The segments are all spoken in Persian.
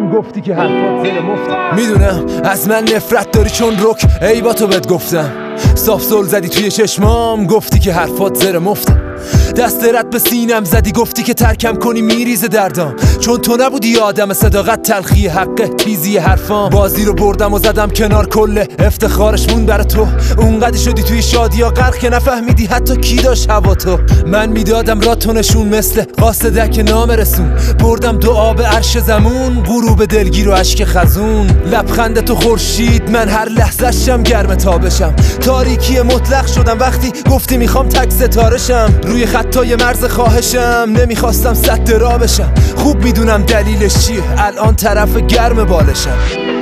چشمام گفتی که حرفات زیر مفت. میدونم از من نفرت داری چون رک ای با تو بهت گفتم. صاف سول زدی توی چشمام گفتی که حرفات زیر مفت. دست رد به سینم زدی گفتی که ترکم کنی میریزه دردام، چون تو نبودی آدم صداقت تلخی حقه تیزی حرفام. بازی رو بردم و زدم کنار کله افتخارش مون برا تو. اونقدر شدی توی شادی یا غرق که نفهمیدی حتی کی داشت هوا تو. من میدادم را تو نشون مثل قاصدک نامه رسون. بردم دعا به عرش زمون، غروب دلگیر و عشق خزون. لبخند تو خورشید من هر لحظه شم گرم تابشم. تاریکی مطلق شدم وقتی گفتی میخوام تک ستاره شم. روی خطای مرز خواهشم نمیخواستم سد را بشم. خوب میدونم دلیلش چیه، الان طرف گرم بالشم.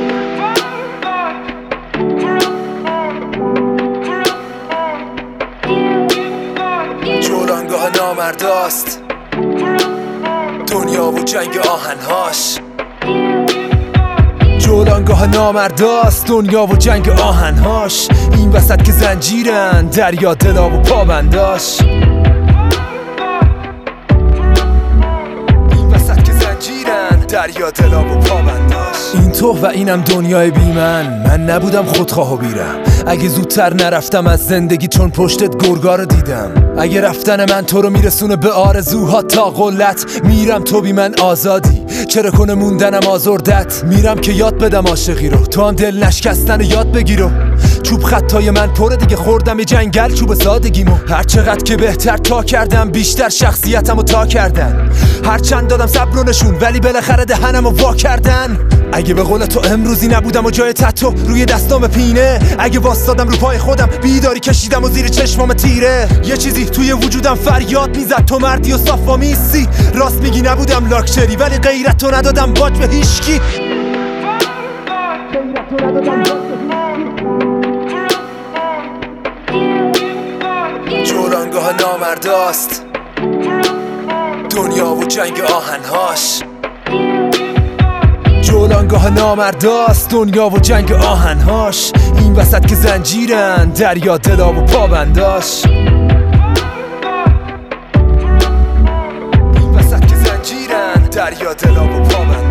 جولانگاه نامرداست دنیا و جنگ آهنهاش. جولانگاه نامرداست دنیا و جنگ آهنهاش. این وسط که زنجیرن دریا دلا و پابنداش. دریا دلا و پابنداش. این تو و اینم دنیای بی من نبودم خودخواه و بیرم. اگه زودتر نرفتم از زندگی چون پشتت گرگا رو دیدم. اگه رفتن من تو رو میرسونه به آرزوها تا قلت. میرم تو بی من آزادی، چرا کنه موندنم آزردت. میرم که یاد بدم عاشقی رو، تو هم دل نشکستن یاد بگیر. چوب خطای من پره دیگه، خوردم یه جنگل چوب سادگیمو. هر چقدر که بهتر تا کردم بیشتر شخصیتمو تا کردن. هر چند دادم صبر و نشون ولی بالاخره دهنمو وا کردن. اگه به قول تو امروزی نبودم و جای تتو روی دستام پینه. اگه واسادم رو پای خودم بیداری کشیدم و زیر چشمام تیره. یه چیزی توی وجودم فریاد میزد تو مردی و صافا میسی. راست میگی نبودم لاکچری ولی غیرتو ندادم باج به هیشکی. جولانگاه نامرداست دنیا و جنگ آهنهاش. جولانگاه نامرداست دنیا و جنگ آهنهاش. این وسط که زنجیرن دریا دلا و پابنداش. این وسط که زنجیرن دریا دلا و پابنداش.